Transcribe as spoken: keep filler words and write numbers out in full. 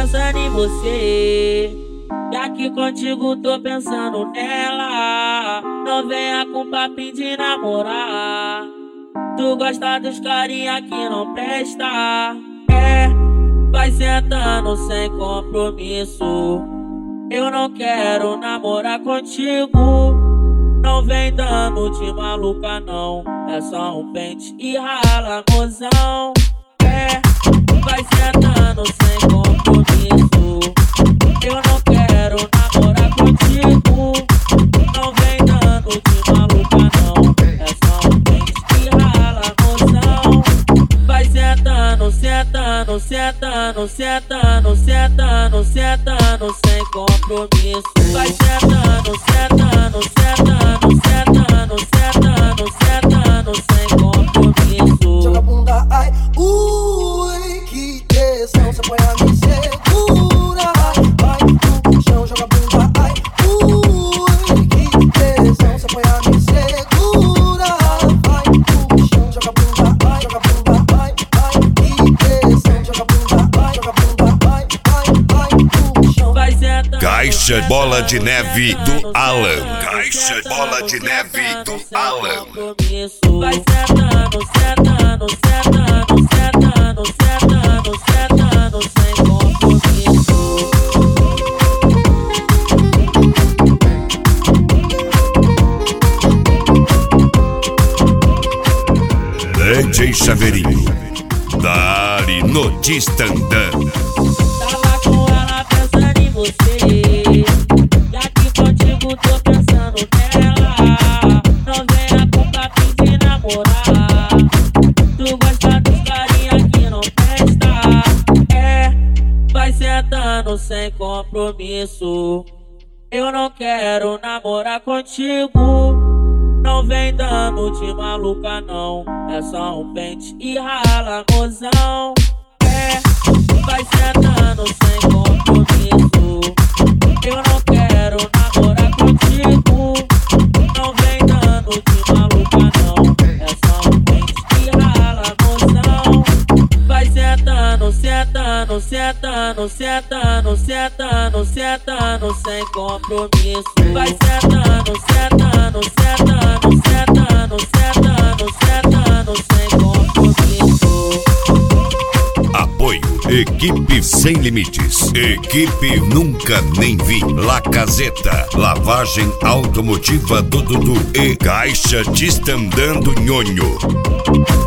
pensando em você. E aqui contigo tô pensando nela. Não venha com papinho de namorar. Tu gosta dos carinha que não presta. É, vai sentando sem compromisso. Eu não quero namorar contigo. Não vem dando de maluca não. É só um pente e rala, mozão. É, vai sentando sem compromisso. Eu não quero namorar contigo. Não vem dando de maluca não. É só um pente e rala, mozão. Vai sentando, sentando, sentando, sentando, sentando, sentando sem compromisso. Vai sentando, sentando, sentando, sentando, sentando, sentando sem compromisso. Joga a bunda, ai, ui, que tesão, você põe a me segura. Ai, vai no chão, joga a bunda, ai, ui, que tesão, você põe a me segura. Vai no chão, joga a bunda, ai, joga a bunda, ai, ai, que tesão, joga a bunda, ai, joga a bunda, ai, ai, ai, no chão. Vai sentando, Caixa Bola de Neve do Alan. Caixa Bola de Neve do Alan. Vai sentando, sentando, sentando, sentando, sentando, sentando sem compromisso. D J Chaveirinho, Dali no Distandã. Tava com ela pensando em você. E aqui contigo tô pensando nela. Não venha com papinho de namorar. Tu gosta dos carinha que não presta. É, vai sentando sem compromisso. Eu não quero namorar contigo. Não vem dando de maluca não. É só um pente e rala, mozão. É, vai sentando sem compromisso. Eu não quero namorar contigo. Não vem dando de maluca não. É só um pente e rala, mozão. Vai sentando, sentando, sentando, sentando, sentando, sentando sem compromisso. Vai sentando, sentando, sentando, sentando, sentando, sentando sem compromisso. Apoio Equipe Sem Limites. Equipe Nunca Nem Vi. La Caseta, lavagem automotiva do Dudu e Caixa Distandando Nhonho.